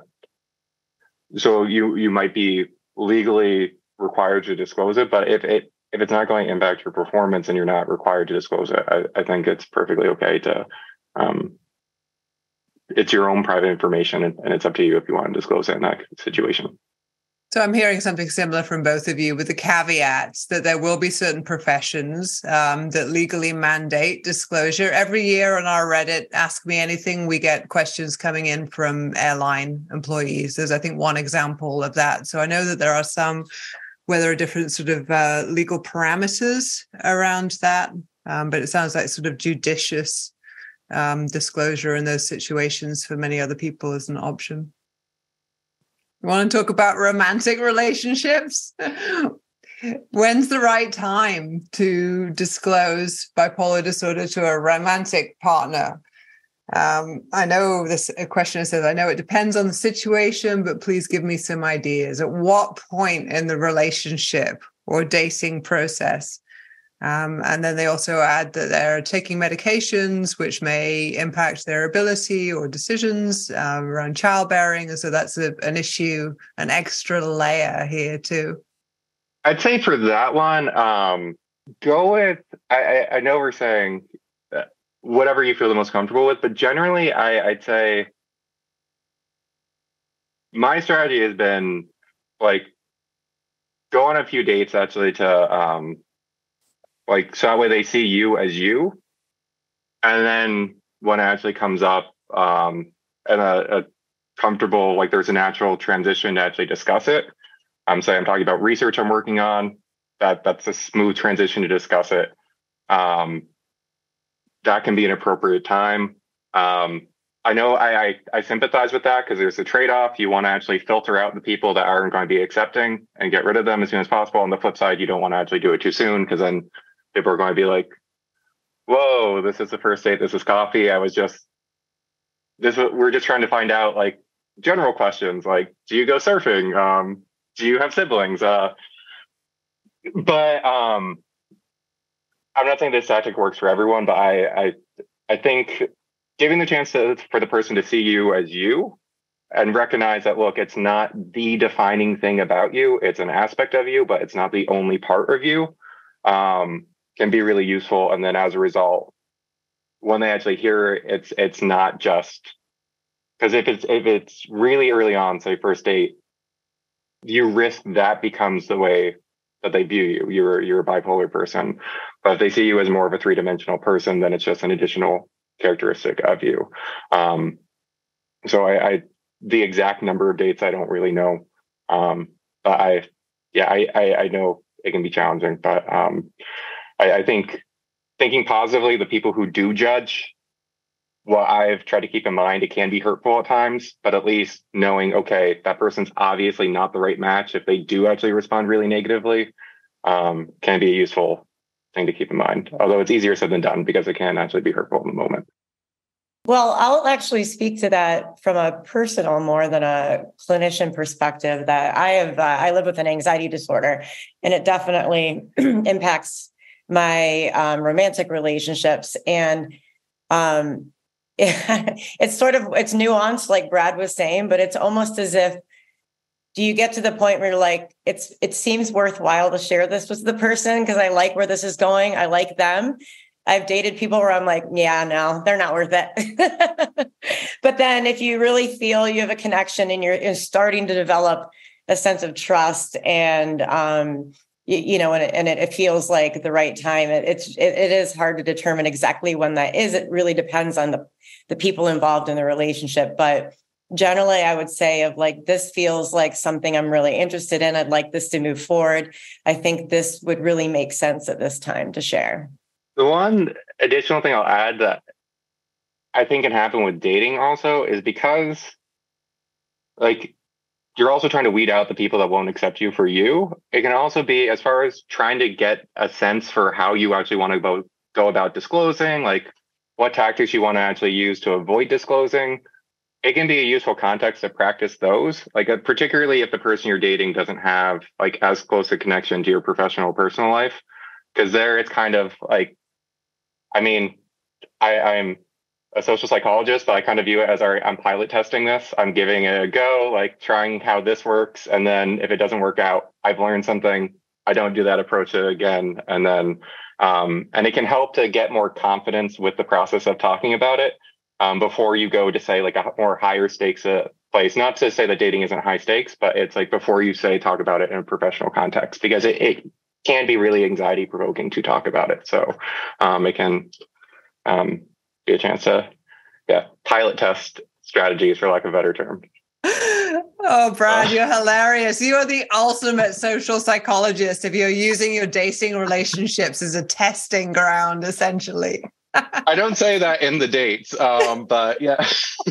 so you, you might be legally required to disclose it, but if it, If it's not going to impact your performance and you're not required to disclose it, I, I think it's perfectly okay to, um, it's your own private information and, and it's up to you if you want to disclose it in that situation. So I'm hearing something similar from both of you, with the caveats that there will be certain professions um, that legally mandate disclosure. Every year on our Reddit, Ask Me Anything, we get questions coming in from airline employees. There's, I think, one example of that. So I know that there are some where there are different sort of uh, legal parameters around that. Um, but it sounds like sort of judicious um, disclosure in those situations for many other people is an option. You want to talk about romantic relationships? When's the right time to disclose bipolar disorder to a romantic partner? Um, I know this a questioner says, I know it depends on the situation, but please give me some ideas. At what point in the relationship or dating process? Um, and then they also add that they're taking medications which may impact their ability or decisions um, around childbearing. And so that's a, an issue, an extra layer here too. I'd say for that one, um, go with, I, I know we're saying whatever you feel the most comfortable with, but generally I, I'd say my strategy has been like go on a few dates actually to um, like so that way they see you as you, and then when it actually comes up um, and a, a comfortable like there's a natural transition to actually discuss it. Um, so I'm talking about research I'm working on. That that's a smooth transition to discuss it. Um, that can be an appropriate time. Um, I know I, I, I sympathize with that because there's a trade-off. You want to actually filter out the people that aren't going to be accepting and get rid of them as soon as possible. On the flip side, you don't want to actually do it too soon because then people are going to be like, whoa, this is the first date. This is coffee. I was just, this. We're just trying to find out like general questions like, do you go surfing? Um, do you have siblings? Uh, but um, I'm not saying this tactic works for everyone, but I, I, I think giving the chance to, for the person to see you as you and recognize that, look, it's not the defining thing about you. It's an aspect of you, but it's not the only part of you, um, can be really useful. And then as a result, when they actually hear it, it's, it's not just because if it's, if it's really early on, say first date, you risk that becomes the way that they view you. You're, you're a bipolar person, but if they see you as more of a three-dimensional person, then it's just an additional characteristic of you. Um, so I, I, the exact number of dates, I don't really know. Um, but I, yeah, I, I, I know it can be challenging, but um, I, I think thinking positively, the people who do judge, what I've tried to keep in mind, it can be hurtful at times, but at least knowing, okay, that person's obviously not the right match. If they do actually respond really negatively, um, can be a useful thing to keep in mind, although it's easier said than done because it can actually be hurtful in the moment. Well, I'll actually speak to that from a personal more than a clinician perspective that I have, uh, I live with an anxiety disorder, and it definitely impacts my um, romantic relationships. And um, it, it's sort of, it's nuanced, like Brad was saying, but it's almost as if, do you get to the point where you're like, it's, it seems worthwhile to share this with the person because I like where this is going. I like them. I've dated people where I'm like, yeah, no, they're not worth it. But then if you really feel you have a connection and you're, you're starting to develop a sense of trust and, um, you, you know, and, it, and it, it feels like the right time, it, it's, it, it is hard to determine exactly when that is. It really depends on the, the people involved in the relationship. But generally, I would say of like, this feels like something I'm really interested in. I'd like this to move forward. I think this would really make sense at this time to share. The one additional thing I'll add that I think can happen with dating also is because like you're also trying to weed out the people that won't accept you for you. It can also be as far as trying to get a sense for how you actually want to go, go about disclosing, like what tactics you want to actually use to avoid disclosing. It can be a useful context to practice those, like uh, particularly if the person you're dating doesn't have like as close a connection to your professional personal life, because there it's kind of like, I mean, I, I'm a social psychologist, but I kind of view it as our, I'm pilot testing this. I'm giving it a go, like trying how this works. And then if it doesn't work out, I've learned something. I don't do that approach again. And then, um, and it can help to get more confidence with the process of talking about it um, before you go to say like a more higher stakes uh, place. Not to say that dating isn't high stakes, but it's like before you say talk about it in a professional context, because it, it can be really anxiety provoking to talk about it. So um, it can um, be a chance to yeah, pilot test strategies, for lack of a better term. Oh, Brad, you're hilarious. You are the ultimate social psychologist if you're using your dating relationships as a testing ground, essentially. I don't say that in the dates, um, but yeah.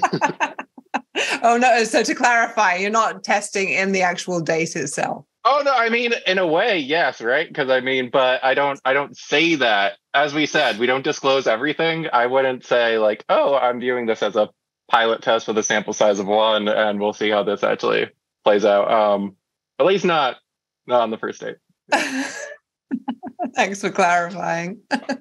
Oh, no. So to clarify, you're not testing in the actual date itself. Oh, no, I mean, in a way, yes, right? Because I mean, but I don't I don't say that. As we said, we don't disclose everything. I wouldn't say like, oh, I'm viewing this as a pilot test with a sample size of one, and we'll see how this actually plays out. Um, at least not, not on the first date. Thanks for clarifying.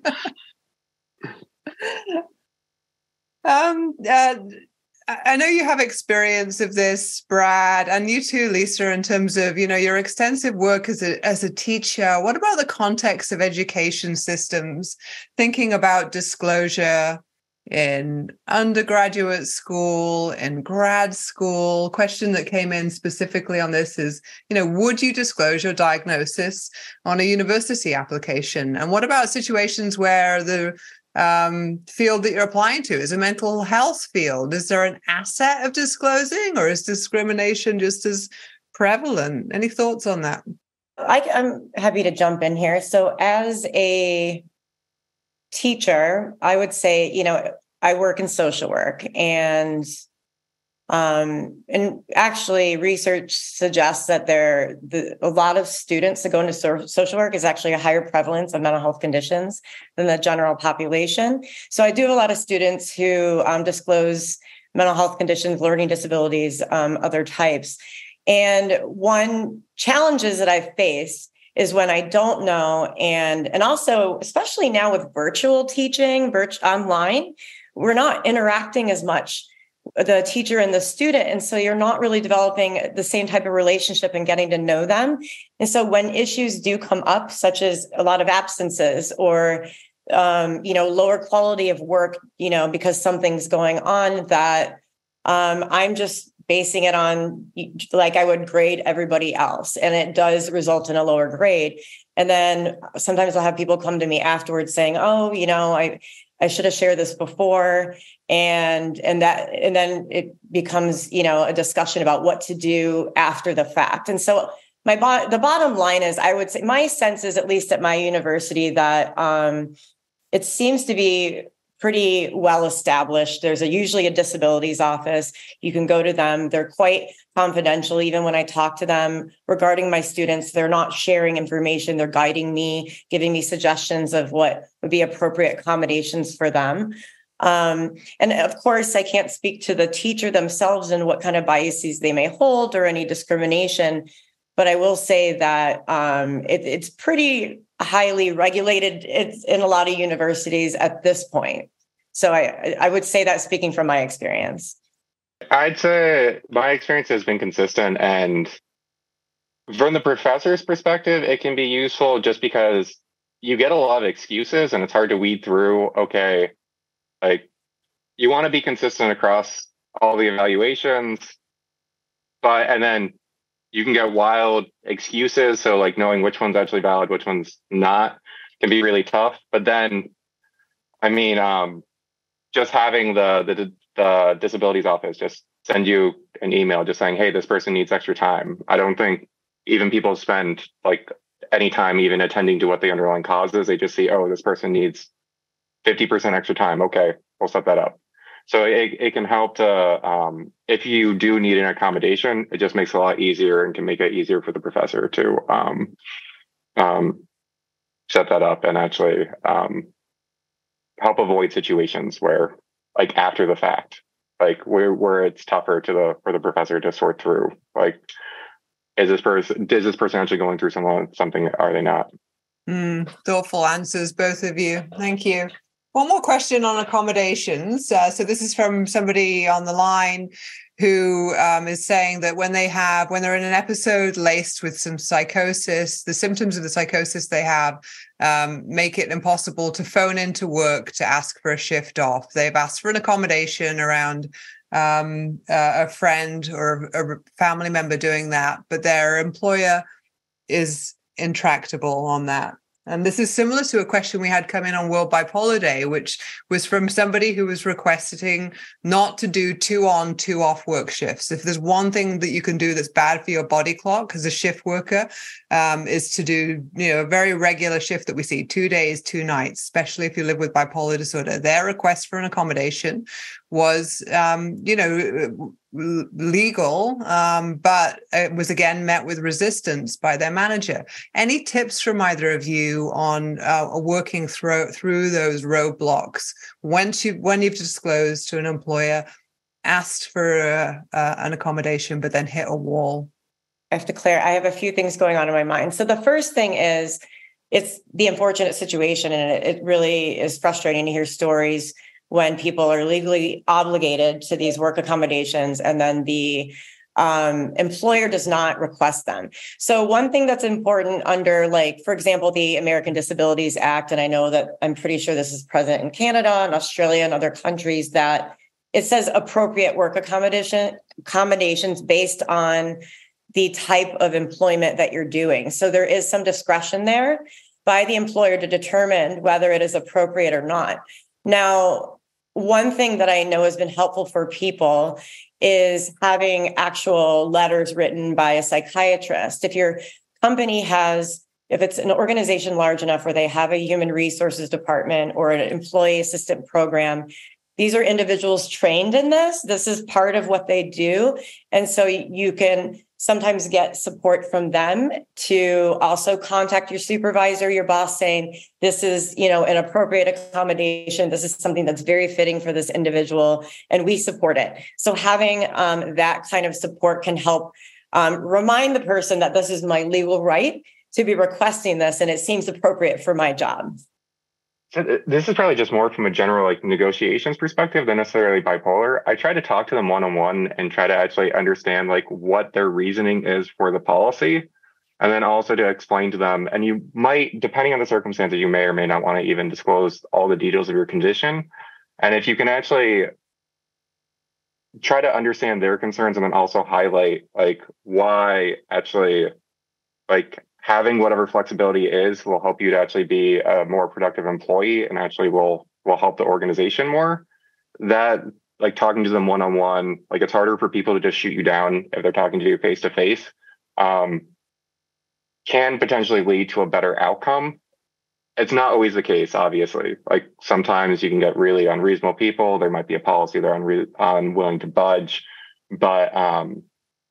um, uh, I know you have experience of this, Brad, and you too, Lisa, in terms of, you know, your extensive work as a as a teacher. What about the context of education systems? Thinking about disclosure in undergraduate school, in grad school. Question that came in specifically on this is, you know, would you disclose your diagnosis on a university application? And what about situations where the um, field that you're applying to is a mental health field? Is there an asset of disclosing, or is discrimination just as prevalent? Any thoughts on that? I, I'm happy to jump in here. So as a teacher, I would say, you know, I work in social work, and um, and actually research suggests that there the, a lot of students that go into so- social work is actually a higher prevalence of mental health conditions than the general population. So I do have a lot of students who um, disclose mental health conditions, learning disabilities, um, other types. And one challenges that I face is when I don't know, and and also especially now with virtual teaching, virtual online, we're not interacting as much, the teacher and the student. And so you're not really developing the same type of relationship and getting to know them. And so when issues do come up, such as a lot of absences or, um, you know, lower quality of work, you know, because something's going on, that um, I'm just basing it on like I would grade everybody else. And it does result in a lower grade. And then sometimes I'll have people come to me afterwards saying, oh, you know, I, I should have shared this before. And, and that, and then it becomes, you know, a discussion about what to do after the fact. And so my, bo- the bottom line is, I would say my sense is, at least at my university, that um, it seems to be pretty well established. There's a, usually a disabilities office. You can go to them. They're quite confidential. Even when I talk to them regarding my students, they're not sharing information. They're guiding me, giving me suggestions of what would be appropriate accommodations for them. Um, and of course, I can't speak to the teacher themselves and what kind of biases they may hold or any discrimination. But I will say that um, it, it's pretty highly regulated it's in a lot of universities at this point. So I, I would say that, speaking from my experience. I'd say my experience has been consistent. And from the professor's perspective, it can be useful just because you get a lot of excuses and it's hard to weed through. Okay, like you want to be consistent across all the evaluations, but and then you can get wild excuses. So like knowing which one's actually valid, which one's not, can be really tough. But then, I mean, um, just having the, the the disabilities office just send you an email just saying, hey, this person needs extra time. I don't think even people spend like any time even attending to what the underlying cause is. They just see, oh, this person needs fifty percent extra time. Okay, we'll set that up. So it, it can help to, um, if you do need an accommodation, it just makes it a lot easier and can make it easier for the professor to um, um, set that up and actually um, help avoid situations where, like after the fact, like where where it's tougher to the for the professor to sort through, like, is this person is this person actually going through some, something? Are they not? Mm, thoughtful answers, both of you. Thank you. One more question on accommodations. Uh, so this is from somebody on the line who um, is saying that when they have, when they're in an episode laced with some psychosis, the symptoms of the psychosis they have um, make it impossible to phone into work to ask for a shift off. They've asked for an accommodation around um, uh, a friend or a family member doing that, but their employer is intractable on that. And this is similar to a question we had come in on World Bipolar Day, which was from somebody who was requesting not to do two on, two off work shifts. If there's one thing that you can do that's bad for your body clock as a shift worker, um, is to do, you know, a very regular shift that we see, two days, two nights, especially if you live with bipolar disorder. Their request for an accommodation was, um, you know, legal, um, but it was again met with resistance by their manager. Any tips from either of you on uh, working through through those roadblocks once you when you've disclosed to an employer, asked for uh, uh, an accommodation, but then hit a wall? I have to clear. I have a few things going on in my mind. So the first thing is, it's the unfortunate situation, and it, it really is frustrating to hear stories when people are legally obligated to these work accommodations, and then the um, employer does not request them. So one thing that's important under, like, for example, the American Disabilities Act, and I know that I'm pretty sure this is present in Canada and Australia and other countries, that it says appropriate work accommodation accommodations based on the type of employment that you're doing. So there is some discretion there by the employer to determine whether it is appropriate or not. Now, one thing that I know has been helpful for people is having actual letters written by a psychiatrist. If your company has, if it's an organization large enough where they have a human resources department or an employee assistant program, these are individuals trained in this. This is part of what they do. And so you can sometimes get support from them to also contact your supervisor, your boss, saying, this is, you know, an appropriate accommodation. This is something that's very fitting for this individual, and we support it. So having um, that kind of support can help um, remind the person that this is my legal right to be requesting this, and it seems appropriate for my job. So this is probably just more from a general like negotiations perspective than necessarily bipolar. I try to talk to them one-on-one and try to actually understand like what their reasoning is for the policy. And then also to explain to them, and you might, depending on the circumstances, you may or may not want to even disclose all the details of your condition. And if you can actually try to understand their concerns and then also highlight like why actually like having whatever flexibility is will help you to actually be a more productive employee and actually will will help the organization more. That like talking to them one-on-one, like it's harder for people to just shoot you down if they're talking to you face to face, um, can potentially lead to a better outcome. It's not always the case, obviously. Like sometimes you can get really unreasonable people. There might be a policy they're unre- unwilling to budge, but um,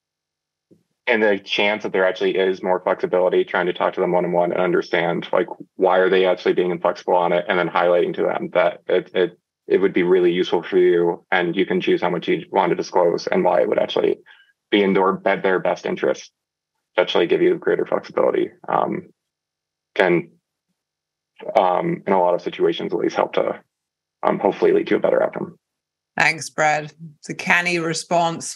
and the chance that there actually is more flexibility, trying to talk to them one-on-one and understand like why are they actually being inflexible on it, and then highlighting to them that it it it would be really useful for you, and you can choose how much you want to disclose and why it would actually be in their, their best interest to actually give you greater flexibility. Um, can um, in a lot of situations at least help to um, hopefully lead to a better outcome. Thanks, Brad. It's a canny response.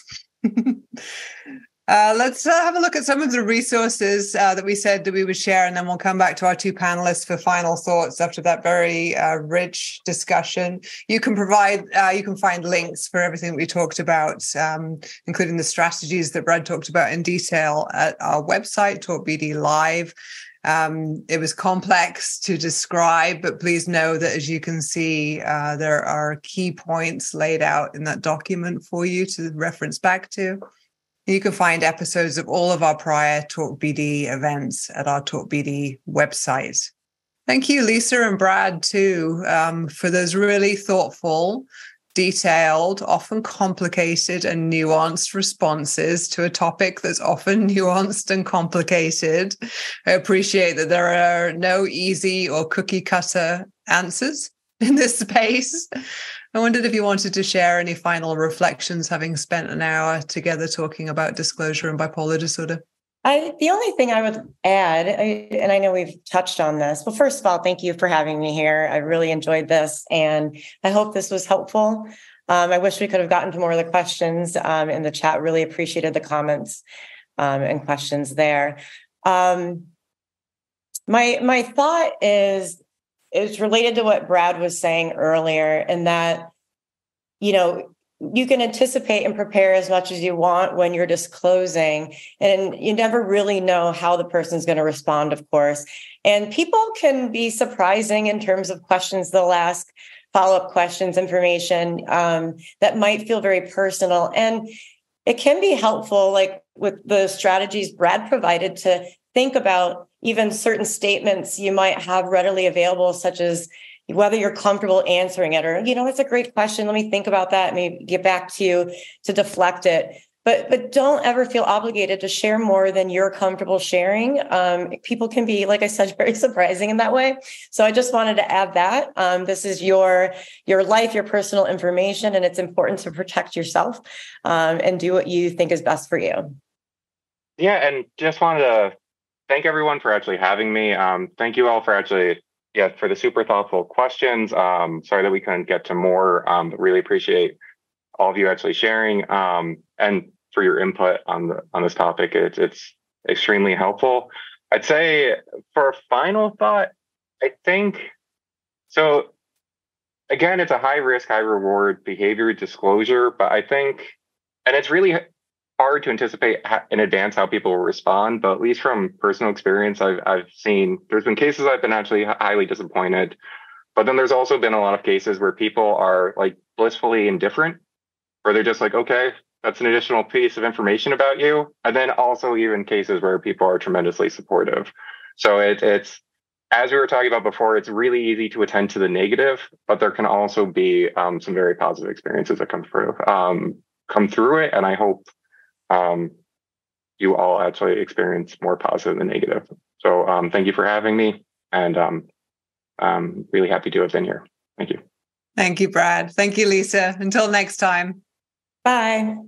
Uh, let's uh, have a look at some of the resources uh, that we said that we would share, and then we'll come back to our two panelists for final thoughts after that very uh, rich discussion. You can provide, uh, you can find links for everything that we talked about, um, including the strategies that Brad talked about in detail at our website, TalkBD Live. Um, it was complex to describe, but please know that as you can see, uh, there are key points laid out in that document for you to reference back to. You can find episodes of all of our prior TalkBD events at our TalkBD website. Thank you, Lisa and Brad, too, um, for those really thoughtful, detailed, often complicated and nuanced responses to a topic that's often nuanced and complicated. I appreciate that there are no easy or cookie cutter answers in this space. I wondered if you wanted to share any final reflections, having spent an hour together talking about disclosure and bipolar disorder. I, the only thing I would add, I, and I know we've touched on this, but first of all, thank you for having me here. I really enjoyed this, and I hope this was helpful. Um, I wish we could have gotten to more of the questions um, in the chat. Really appreciated the comments um, and questions there. Um, my my thought is, it's related to what Brad was saying earlier, in that, you know, you can anticipate and prepare as much as you want when you're disclosing, and you never really know how the person's going to respond, of course. And people can be surprising in terms of questions they'll ask, follow-up questions, information um, that might feel very personal. And it can be helpful, like with the strategies Brad provided, to think about even certain statements you might have readily available, such as whether you're comfortable answering it, or, you know, it's a great question, let me think about that, maybe get back to you to deflect it. But but don't ever feel obligated to share more than you're comfortable sharing. Um, people can be, like I said, very surprising in that way. So I just wanted to add that. Um, this is your, your life, your personal information, and it's important to protect yourself um, and do what you think is best for you. Yeah, and just wanted to thank everyone for actually having me. Um, thank you all for actually Yeah, for the super thoughtful questions. Um, sorry that we couldn't get to more, um, but really appreciate all of you actually sharing. Um, and for your input on the on this topic. It's it's extremely helpful. I'd say for a final thought, I think so. Again, it's a high risk, high reward behavior disclosure, but I think, and it's really hard to anticipate in advance how people will respond. But at least from personal experience, I've I've seen there's been cases I've been actually highly disappointed. But then there's also been a lot of cases where people are like blissfully indifferent, or they're just like, okay, that's an additional piece of information about you. And then also even cases where people are tremendously supportive. So it, it's, as we were talking about before, it's really easy to attend to the negative, but there can also be um, some very positive experiences that come through, um, come through it. And I hope um, you all actually experience more positive than negative. So um, thank you for having me. And um, I'm really happy to have been here. Thank you. Thank you, Brad. Thank you, Lisa. Until next time. Bye.